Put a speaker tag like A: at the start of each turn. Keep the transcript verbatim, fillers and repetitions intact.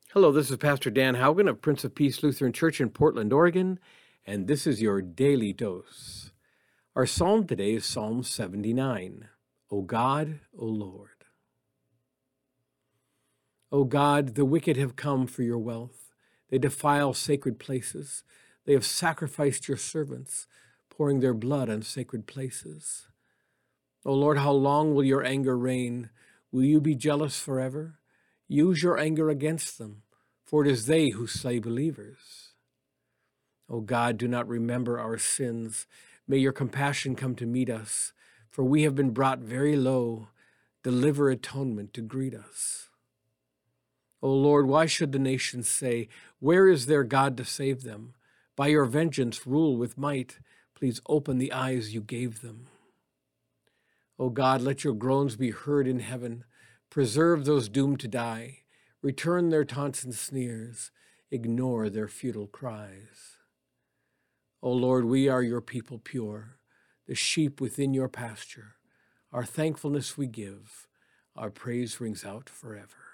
A: Hello, this is Pastor Dan Haugen of Prince of Peace Lutheran Church in Portland, Oregon, and this is your Daily Dose. Our psalm today is Psalm seventy-nine, O God, O Lord. O God, the wicked have come for your wealth. They defile sacred places. They have sacrificed your servants, pouring their blood on sacred places. O Lord, how long will your anger reign? Will you be jealous forever? Use your anger against them, for it is they who slay believers. O God, do not remember our sins. May your compassion come to meet us, for we have been brought very low. Deliver atonement to greet us. O Lord, why should the nations say, where is their God to save them? By your vengeance rule with might. Please open the eyes you gave them. O God, let your groans be heard in heaven. Preserve those doomed to die. Return their taunts and sneers. Ignore their futile cries. O Lord, we are your people pure, the sheep within your pasture. Our thankfulness we give. Our praise rings out forever.